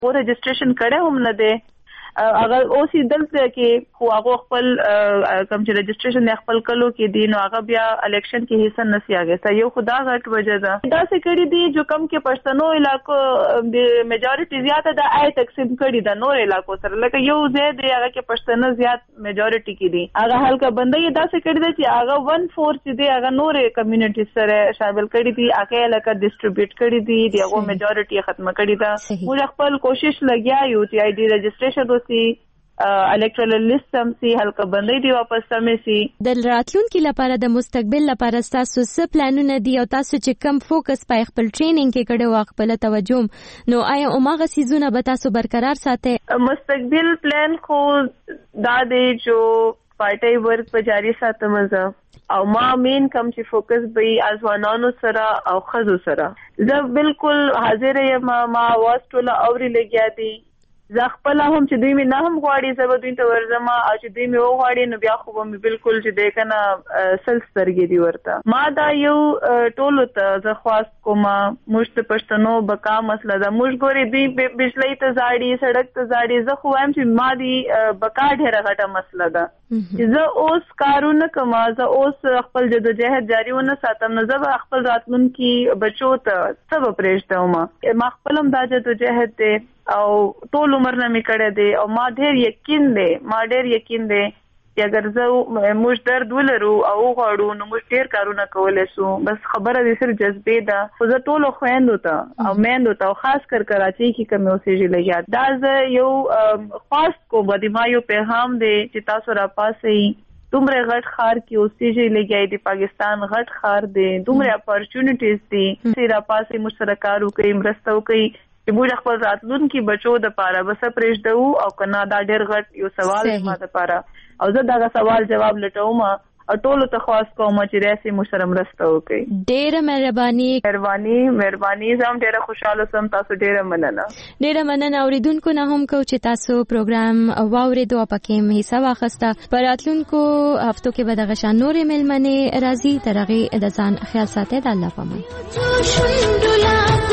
او رجسټریشن کړه هم نه دی اگر اوسې دلته کې خو هغه خپل کوم چې رجسټریشن خپل کلو کې دی نو هغه بیا الیکشن کې حصہ نسی اغستا یو خدا غټ وجه ده دا څه کړي دي جو کم کې پښتنو علاقو د میجورټي زیاته ده آی تقسیم کړي ده نور علاقو سره لکه یو ځای دی هغه کې پښتنو زیات میجورټي کې دي هغه حلقه بندي دا څه کړي ده چې هغه 1/4 چې دی هغه نور کمیونټي سره شامل کړي دي هغه علاقه ډیسټریبیوټ کړي دي دغه میجورټي ختم کړي ده موږ خپل کوشش لګیا یو چې آی ډی رجسټریشن الیکټرال لیست هم سي حلقه بندي دی واپس سمې سي د راتلونکي لپاره د مستقبل لپاره تاسو څه پلانونه دي او تاسو چې کم فوکس پای خپل ټریننګ کې کړو او خپل توجه نو آیا اومغه سيزونه به تاسو برقرار ساتي مستقبل پلان خو دا دی جو پارټي ورک په جاري ساتم او ما مین کم چې فوکس به ازوانانو سره او خزو سره زه بالکل حاضر یم ما واس ټوله اوري لګیا دي زه خپل هم چې دوی مې نه هم غواړي زه به دوی ته ورځم او چې دوی مې وغواړي نو بیا خو به مې بالکل چې دی که نه سل سترګې دي ورته ما دا یو ټولو ته زه خواست کوم موږ د پښتنو بقا مسله ده موږ ګورې دوی بجلۍ ته زاړي سړک ته زاړي زه خو وایم چې ما دی بقا ډېره غټه مسله ده چې زه اوس کارونه کوم زه اوس خپل جدوجهد جاري ونه ساتم نو زه به خپل راتلونکي بچو ته څه به پرېږدم ما خپل هم دا جدوجهد دی او ټول عمر نه می کړه دی او ما ډېر یقین دی چې اگر زه موږ درد ولرو او غواړو نو موږ ډېر کارونه کولی سو بس خبره دې صرف جذبې ده خو زه ټولو خویندو ته او میندو ته او خاص کر کراچۍ کې کومې اوسېږي لګیا دا زه یو خواست کوم د ما یو پیغام دی چې تاسو راپاسئ دومره غټ ښار کې اوسېږي لګیا دی پاکستان غټ ښار دی دومره اپارچونټیز دي چې راپاسئ موږ سره کار وکړئ مرسته وکړئ چې موږ خپل راتلونکي بچو د پاره بس پرېږدو او کنه دا ډېر غټ یو سوال ما د پاره او زه دا سوال جواب لټوم او ټولو ته خواست کوم چې راسي موږ سره مرسته وکړي ډېره مهرباني زم ډېره خوشاله سم تاسو ډېره مننه اوریدونکو نه هم کو چې تاسو پروګرام واوریدو پکې مې حصہ واخیسته پر راتلونکو هفتو کې به دغه شان نورې ملمنې راځي ترغه د ځان خیال ساتئ د الله پامان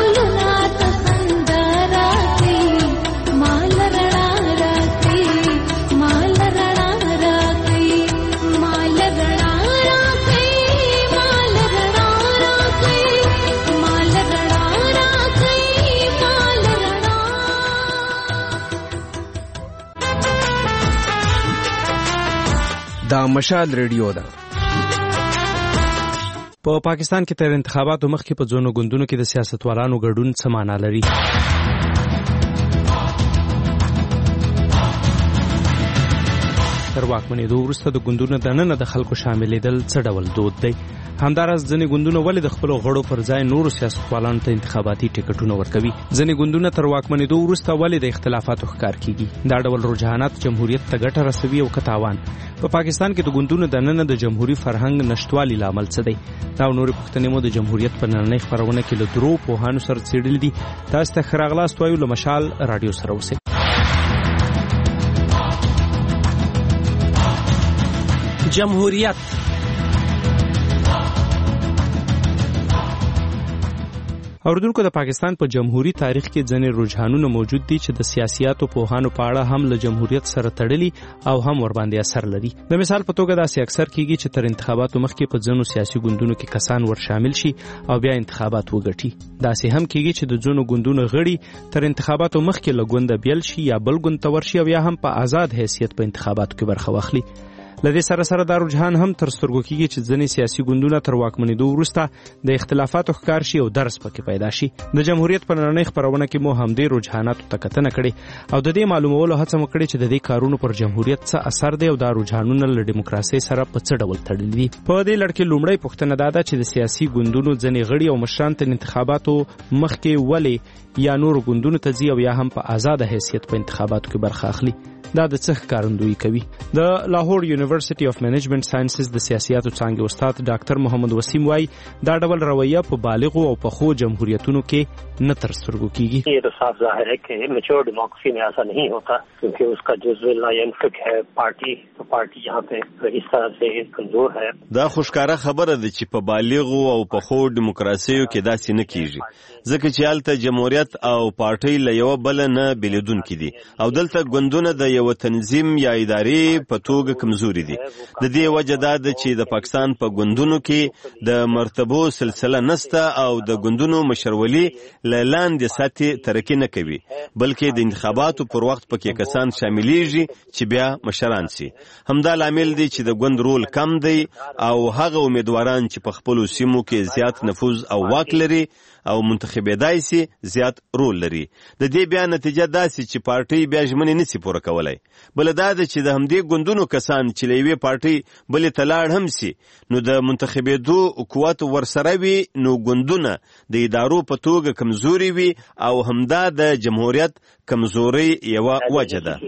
دا مشال ریډیو ده په پاکستان کې تر انتخاباتو مخکې په ځینو ګوندونو کې د سیاستوالانو ګډون څه معنا لري تر واکمنېدو وروسته د ګوندونو دننه د خلکو شاملېدل څه ډول دود دی همداراز ځینې ګوندونه ولې د خپلو غړو پر ځای نورو سیاستوالانو ته انتخاباتي ټکټونه ورکوي ځینې ګوندونه تر واکمنېدو وروسته ولې د اختلافاتو ښکار کیږي دا ډول رجحانات جمهوریت ته ګټه رسوي او که تاوان په پاکستان کې د ګوندونو دننه د جمهوریت فرهنګ نشټوالي لامل څه دی دا نورې پوښتنې مو د جمهوریت په نننۍ خپرونه کې له درو پوهانو سره څېړلې دي تاسو ته ښه راغلاست وایو له مشال راډیو سره اوسئ جمهوریت اوردونکو د پاکستان په جمهوریت تاریخ کې ځینې رجحانونه موجود دي چې د سیاسياتو پوهانو په اړه هم له جمهوریت سره تړلي او هم ور باندې اثر لري د مثال په توګه داسې اکثر کیږي چې تر انتخاباتو مخکې په ځینو سیاسي ګوندونو کې کسان ور شامل شي او بیا انتخابات وګټي داسې هم کیږي چې د ځینو ګوندونو غړي تر انتخاباتو مخکې له ګونده بیل شي یا بل ګوند ته ورشي او یا هم په آزاد حیثیت په انتخاباتو کې برخه واخلي لدې سره دا رجحان هم تر سترګو کېږي چې ځینې سیاسي ګوندونه تر واکمنېدو وروسته د اختلافاتو ښکار شي او درس پکې پیدا شي د جمهوریت په نننۍ خپرونه کې مو همدې رجحاناتو ته کتنه کړې او د دې معلومولو هڅه مو کړې چې د دې کارونو پر جمهوریت څه اثر دی او دا رجحانونه له ډیموکراسۍ سره په څه ډول تړلي دي په دې لړ کې لومړی پوښتنه دا ده چې د سیاسي ګوندونو ځینې غړي او مشران تر انتخاباتو مخکې ولې یا نورو ګوندونو ته ځي او یا هم په آزاد حیثیت په انتخاباتو کې برخه اخلي دا د څه ښکارندویي کوي د لاهور یونیورسيټي اف منیجمنت ساينسز د سیاستو څانګې استاد ډاکټر محمد وسیم وايي دا ډول رویه په بالغو او پخو جمهوریتونو کې نه تر سترګو کیږي. یہ تو صاف ظاہر ہے کہ میچور ڈیموکریسی میں ایسا نہیں ہوتا کیونکہ اس کا جزو لا ينفك ہے پارٹی یہاں پہ اس طرح سے کمزور ہے. دا خوشکاره خبره ده چې په بالغو او پخو ډیموکراسیو کې داسې نه کیږي ځکه چې هلته جمهوریت او پارټي له یو بل نه بیلیدونکي دي او دلته ګوندونه د یو تنظیم یا ادارې په توګه کمزوري دي. د دې وجه دا ده چې د پاکستان په ګوندونو کې د مرتبو سلسله نسته او د ګوندونو مشرولي لاندې سطحې ترقي نه کوي بلکې د انتخاباتو پر وخت پکې کسان شاملېږي چې بیا مشران سي. همدا لامل دی چې د ګوند رول کم دی او هغه امیدواران چې په خپلو سیمو کې زیات نفوذ او واک لري او منتخبېدای سي زیات رول لري. د دې بیا نتیجه داسې چې پارټي بیا ژمنې نشي پوره کولای. بل دا ده چې د همدې ګوندونو کسان چې له یوې پارټي بلې ته لاړ هم سي نو د منتخبېدو قوت ورسره وي نو ګوندونه د ادارو په توګه کمزوري وي او همدا د جمهوریت کمزوري یوه وجه ده.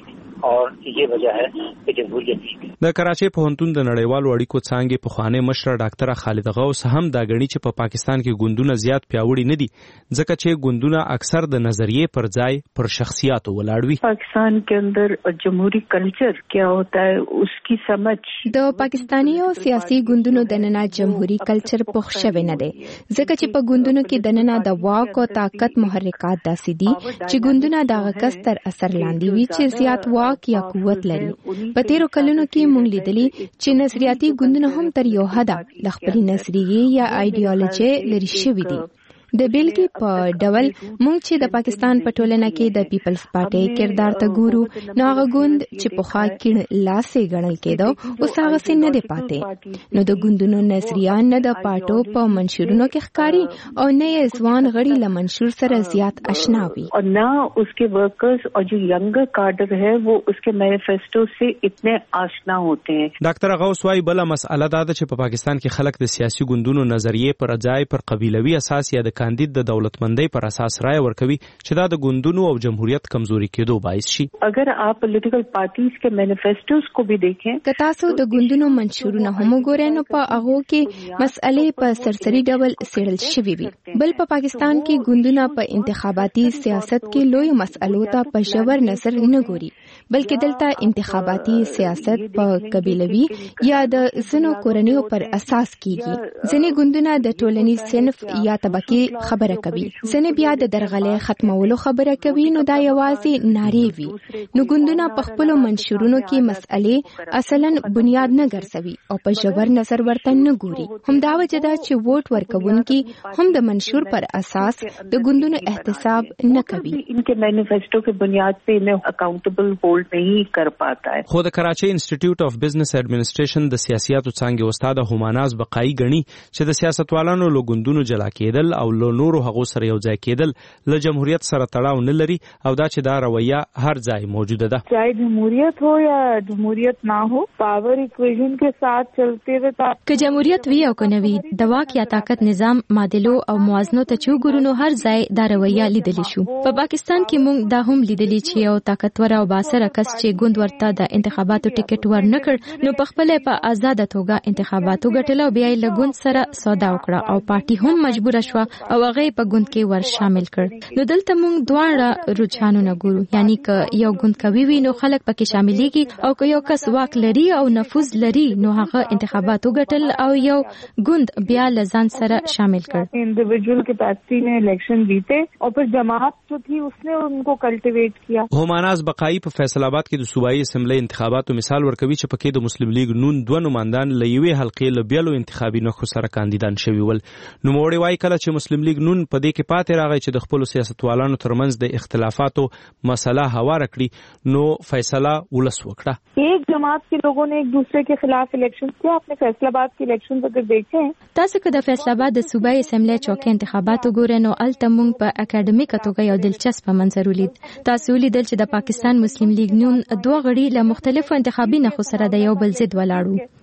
اور یہ وجہ ہے کہ جمهوریت د کراچۍ پوهنتون د نړیوالو اړیکو څانګې پخوانی مشر ډاکټر خالد غوث هم دا غني چې په پاکستان کې ګوندونه زیات پیاوړي نه دي ځکه چې ګوندونه اکثر د نظریې پر ځای پر شخصیاتو ولاړ وي. پاکستان के अंदर جمهوری کلچر क्या होता है اس کی سمجھ د پاکستانیو سیاسي ګوندونو دننه جمهوری کلچر پخ شوی نه دی ځکه چې په ګوندونو کې دننه د واک او طاقت محرکات داسې دي چې ګوندونه د غکس تر اثر لاندې وي چې زیات واک یا قوت لري. په تیرو کلونو کې مونږ لیدلی چې نظریاتي ګوندونه هم تر یو حده ل خپل نظریې یا ایډیالوژي لري شوی دي. د بیلګې په ډول مونږ چې د پاکستان په ټولنه کې د پیپلز پارټي کردار ته ګورو نو هغه ګوند چې په خوا کې لاسې ګڼل کېدو اوس هغه څه نه دی پاتې. نو د ګوندونو نظریه نه د پارټو په منشورونو کې ښکاري او نه یې ځوان غړي له منشور سره زیات آشنا وي اور نه اس کے ورکرز اور جو ینگر کاڈر ہے وہ اس کے مینیفیسٹو سے اتنے آشنا ہوتے ہیں. ډاکټر غوث وايي بل مسأله دا ده چې په پاکستان کې خلک د سیاسي ګوندونو نظریې پر ځای پر قبیلوي اساس یا د کاندید د دولتمندۍ پر اساس رائے ورکوي چې دا د ګوندونو او جمهوریت کمزوري کېدو باعث شي. اگر آپ پولیټیکل پارټیز کے مینیفیسٹوز کو بھی دیکھیں که تاسو د ګوندونو منشورونه هم وګورئ نو په هغه کې مسئلې په سرسري ډول څېړل شوي وي. بل په پاکستان کې ګوندونه په انتخاباتي سیاست کې لوی مسئلو ته په ژور نظر نه ګوري بلکې دلته انتخاباتي سیاست په قبیلوي یا د ځینو کورنیو پر اساس کیږي. ځینې ګوندونه د ټولنیز صنف یا طبقې خبره کوي ځینې بیا د درغلۍ ختمولو خبره کوي نو دا یوازې نارې وي. نو ګوندونه په خپلو منشورونو کې مسئلې اصلا بنیاد نه ګرځوي او په ژور نظر ورته نه ګوري. همدا وجه ده چې ووټ ورکوونکي هم د منشور پر اساس د ګوندونو احتساب نه کوي. ان کے مینیفیسٹو کی بنیاد پہ انہیں اکاؤنٹیبل ہولڈ نہیں کر پاتا ہے. خو د کراچۍ انسټیټیوټ اف بزنس ایڈمنسټریشن د سیاستو څانګې استاد هماناز بقایي غني چې د سیاستوالانو له ګوندونو جلا کېدل او له نورو هغو سره یو ځای کېدل له جمهوریت سره تړاو نه لري او دا چې دا رویه هر ځای موجوده ده. چاہے جمهوریت ہو یا جمهوریت نہ ہو پاور ایکویژن کے ساتھ چلتے ہوئے که جمهوریت وی او کنه وی د واک یا طاقت نظام معادلو او موازنو ته چوغورونو هر ځای دا رویه لیدل شو. په پاکستان کې مونږ دا هم لیدلی چې یو طاقتور او باسره کس چې ګوند ورته د انتخاباتو ټیکټ ورنکړ نو په خپل په آزاد توګه انتخاباتو ګټل او بیا یې لګوند سره سودا وکړه او پارټي هم مجبور شو او هغه په ګوند کې ور شامل کړ. نو دلته مونږ دواړه رجحانونه ګورو یعنی که یو ګوند کوي وي نو خلک پکې شاملېږي او که یو کس واک لري او نفوذ لري نو هغه انتخاباتو ګټل او یو ګوند بیا لزان سره شامل کړ. انډیویجوال کیپیسٹی میں الیکشن جیتے اور پھر جماعت جو تھی اس نے ان کو کلٹیویٹ کیا. هماناز بقایي په فیصل آباد کې د صوبایي اسمبلی انتخاباتو مثال ورکوي چې پکې د مسلم لیگ نون دوه نمائندان له یوې حلقې له بیلو انتخابي نخو سره کاندیدان شوي ول. نوموړي وايي کله چې مسلم لیگ نون په دې کې پاتې راغی چې د خپل سیاستوالانو ترمنځ د اختلافاتو مسله هوار کړي نو فیصله ولس وکړه. ایک جماعت کے لوگوں نے ایک دوسرے کے خلاف الیکشن کیا. آپ نے فیصل آباد کے الیکشن اگر دیکھے تاسو که د فیصل آباد د صوبایي اسمبلی چوکۍ انتخابات وګورئ نو الته مونږ په اکیډمیکه توګه یو دلچسپ منظر ولید. تاسو ولیدل چې د پاکستان مسلم لیگ نون دوه غړي له مختلفو انتخابي نخو سره د یو بل ضد ولاړو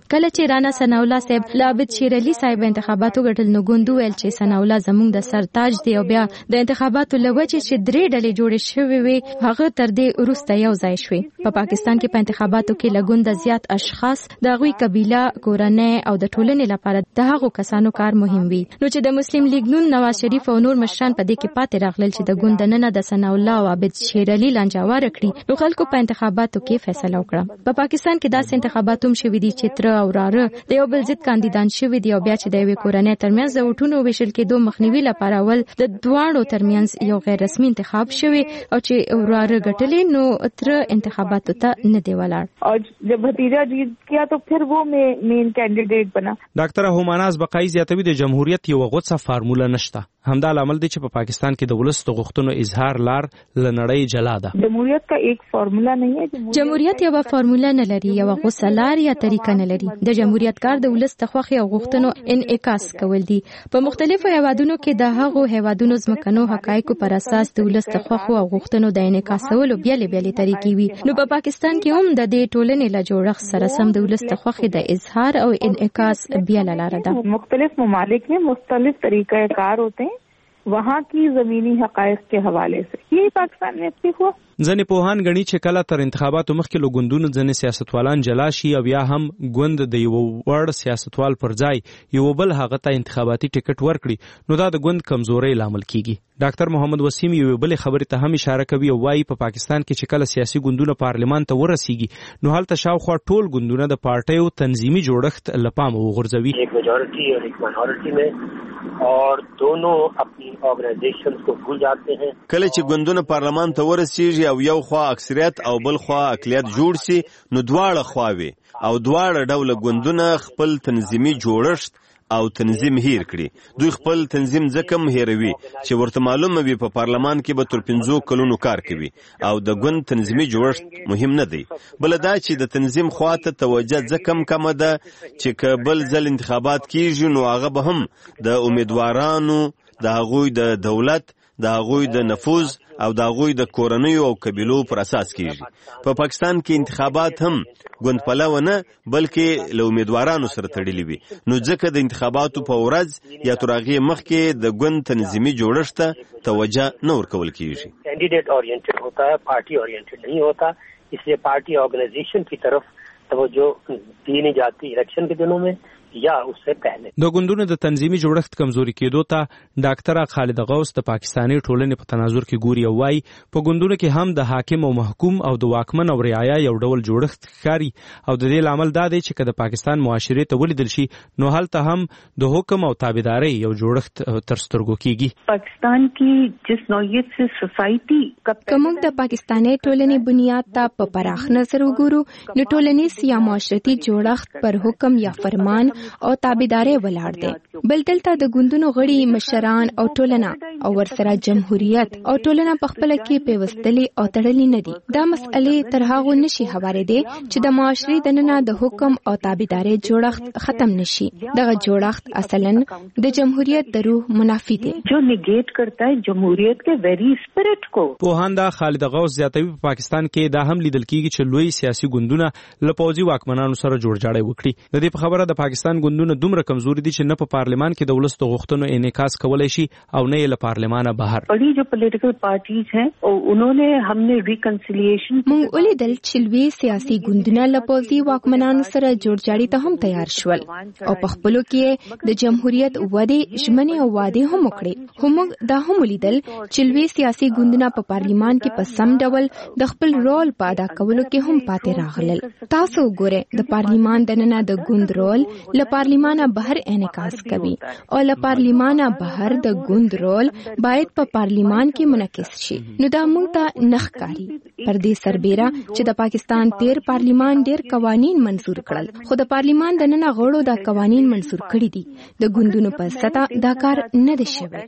کله چې رانا ثناء الله صاحب لابد شیر علي صاحب انتخاباتو ګټل نو ګوندو ویل چې ثناء الله زموږ د سرتاج دی او بیا د انتخاباتو لوجه چې درې ډلې جوړې شوې وي هغه تر دې وروسته یو ځای شوې. په پاکستان کې په انتخاباتو کې لګوند زیات اشخاص د غوي قبيله کورنۍ او د ټولنې لپاره د هغو کسانو کار مهم وي. نو چې د مسلم لیگ نون نواز شریف او نور مشران په دې کې پاتې راغلل چې د ګوندنه د ثناء الله او عابد شیر علي لنجاوار کړی نو خلکو په انتخاباتو کې فیصله وکړه. په پاکستان کې داسې انتخاباتو شوي دي چې تر او راره د یو بل ضد کاندیدان شوي دي او بیا چې د یوې کورنۍ ترمنځ د وټونو ویشل کېدو مخنیوي لپاره ول د دواړو ترمنځ یو غیر رسمي انتخاب شوی او چې وراره ګټلې نو تر انتخاباتو ته نه دی ولاړ او جب भतीजा जीत किया तो फिर वो मेन कैंडिडेट बना. ډاکټر هماناز بقایي زیاتوي د جمهوریت یو غوڅه فارموله نشته. همدا لامل دی چې په پاکستان کې د ولس د غوښتنو اظهار لار لنړۍ جلا ده. جمهوریت کا ایک فارمولا نه ہے. جمهوریت یو فارمولا نه لري، یو غوڅه لار یا طریقه نه لري. د جمهوریت کار د ولس د خوښۍ او غوښتنو انعکاس کول دي. په مختلفو هیوادونو کې د هغو هیوادونو ځمکنو حقایقو پر اساس د ولس د خوښو او غوښتنو د انعکاسولو بیلې طریقې وي. نو په پاکستان کې هم د دې ټولنې له جوړښت سره سم د ولس د خوښۍ د اظهار او انعکاس بیل لار ده. مختلف ممالک में मुख्तलिफ तरीक़े कार होते हैं वहाँ की ज़मीनी हक़ाइक़ के हवाले से. यही पाकिस्तान में अब हुआ. ځنې پوهان غني چې کله تر انتخاباتو مخکې له ګوندونو ځنې سیاستوالان جلا شي او یا هم ګوند د یو وړ سیاستوال پر ځای یو بل هغه ته انتخاباتي ټیکټ ورکړي نو دا د ګوند کمزوري لامل کیږي. ډاکټر محمد وسیم یو بل خبرې ته هم اشاره کوي او وايي په پاکستان کې چې کله سیاسي ګوندونه پارلمان ته ورسیږي نو هلته شاوخوا ټول ګوندونه د پارټیو تنظیمي جوړښت لپاره وغورځوي. एक मेजॉरिटी और एक माइनॉरिटी में और दोनों अपनी ऑर्गेनाइजेशंस को भूल जाते हैं. کله چې ګوندونه پارلمان ته ورسیږي او یو خوا اکثریت او بل خوا اقلیت جوړ شي نو دواړه خواوي او دواړه ډول ګوندونه خپل تنظیمي جوړښت او تنظیم هیر کړي. دوی خپل تنظیم ځکه هیروي چې ورته معلومه وي په پارلمان کې به تر 15 کلونو کار کوي او د ګوند تنظیمي جوړښت مهم نه دی. بل دا چې د تنظیم خواته توجه ځکه کم ده چې کبل ځل انتخابات کیږي نو هغه به هم د امیدوارانو د هغوی د دولت د هغوی د نفوذ او د هغوی د کورنیو او قبیلو پر اساس کیږي. په پاکستان کې انتخابات هم ګوند پلوه نه بلکې له امیدوارانو سره تړلي وي نو ځکه د انتخاباتو په ورځ یا تر هغې مخکې د ګوند تنظیمي جوړښت ته توجه نه ورکول کیږي. कैंडिडेट ओरिएंटेड होता है, पार्टी ओरिएंटेड नहीं होता. इसलिए पार्टी ऑर्गेनाइजेशन की तरफ तवज्जो दी नहीं जाती इलेक्शन के दिनों में یا उससे पहले. د ګوندونو د تنظیمي جوړښت کمزوري کېدو ته ډاکټر خالد غوث د پاکستاني ټولنې په تناظر کې ګوري او وايي په ګوندونو کې هم د حاکم او محکوم او د واکمن او رعایا یو ډول جوړښت ښکاري او د دې لامل دا دی چې د پاکستان معاشري ته ولیدل شي نو هلته هم د حکم او تابعداري یو جوړښت تر سترګو کېږي. پاکستان کی جس نوعیت سے سوسایټي کوم د پاکستاني ټولنې بنیاد ته په پراخ نظر وګورو نو ټولنیز یا معاشرتي جوړښت پر حکم یا فرمان او تابعداري ولاړ دی. بل دلته د ګوندونو غړي مشران او ټولنه او ورسره جمهوریت او ټولنه په خپل کې پیوستلي او تړلي نه دي. دا مسئلې تر هغه نشي هوارې دي چې د معاشري دننه د حکم او تابعداري جوړښت ختم نشي. دغه جوړښت اصلا د جمهوریت د روح منافي دی جو نیګیټ کرتا ہے جمهوریت کے ویری اسپرٹ کو. پوهاندا خالد غوث زیاتوي په پاکستان کې دا هم لیدل کیږي چې لوی سیاسي ګوندونه له پوځي واکمنانو سره جوړجاړی وکړي. د دې په خبره د پاکستان ګوندونه دومره کمزوري دي چې نه په پارلمان کې د ولس د غوښتنو انعکاس کولای شي او نه له پارلمانه بهر. بڑی جو پولیټیکل پارټیز ہیں انہوں نے ریکنسیلیشن موږ ولیدل چې لوی سیاسي ګوندونه له پوځي واکمنانو سره جوړجاړی ته هم تیار شول او په خپلو کې د جمهوریت وعده ژمنې او وعده هم وکړي. هم دا هم ولیدل چې لوی سیاسي ګوندونه په پارلمان کې په سم ډول د خپل رول په ادا کولو کې هم پاتې راغلل. تاسو وګورئ د پارلمان دننه د ګوند رول له پارلمانه بهر انعکاس کوي او له پارلمانه بهر د ګوند رول باید په پارلمان کې منعکس شي. نو دا موږ ته نخکاری پر دې سربېره چې د پاکستان 13 پارلمان ډېر قوانین منظور کړل خو د پارلمان دننه غړو دا قوانین منظور کړي دي. د ګوندونو په سطح دا کار نه دی شوی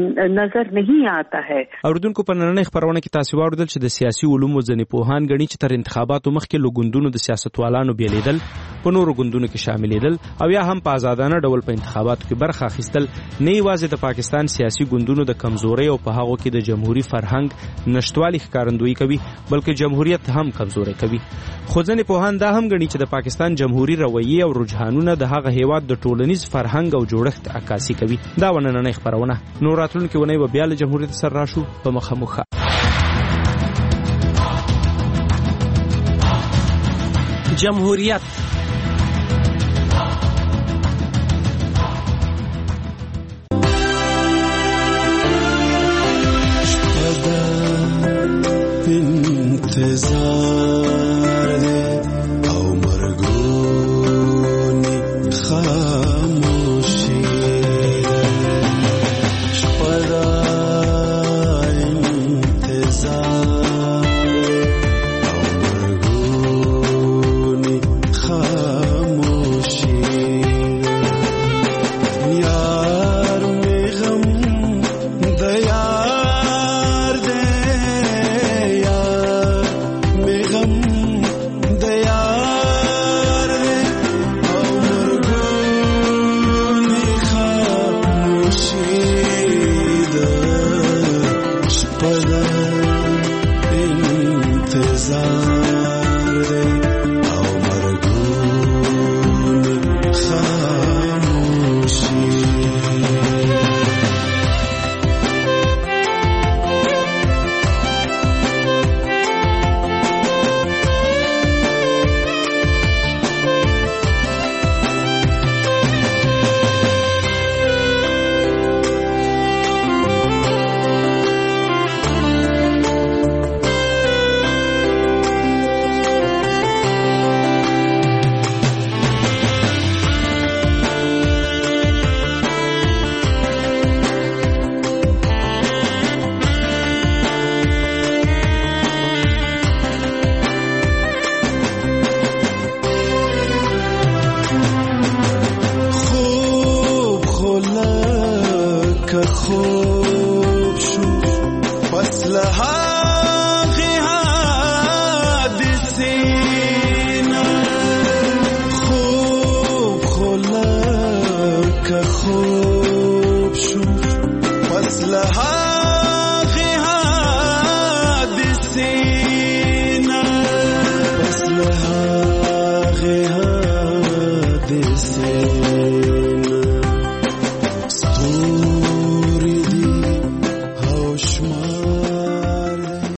نظر نہیں آتا ہے. اوردونکو په نننۍ خبرونه کې تاسو واوریدل چې د سیاسي علومو ځینې پوهان غني چې تر انتخاباتو مخکې له ګوندونو د سیاستوالانو بیلیدل په نورو ګوندونو کې شاملېدل او یا هم په آزادانه ډول په انتخاباتو کې برخه اخیستل نه یوازې د پاکستان سیاسي ګوندونو د کمزورۍ او په هغو کې د جمهوریت فرهنګ نشټوالي ښکارندویي کوي بلکې جمهوریت هم کمزوري کوي. خو ځینې پوهان دا هم ګڼي چې د پاکستان جمهوری رویه او رجحانونه د هغه هیواد د ټولنیز فرهنګ او جوړښت عکاسي کوي. دا ونننۍ خبرونه. نو راتلونکي ونې به بیا له جمهوریت سره راشو په مخامخ. جمهوریت انتظار دے او مرگونی خاموشی شپدا انتظار او مرگونی خاموشی یار میں غم دیار دے خوب شو فصل هاغی حادثینا خوب خلق خوب شو فصل هاغی حادثینا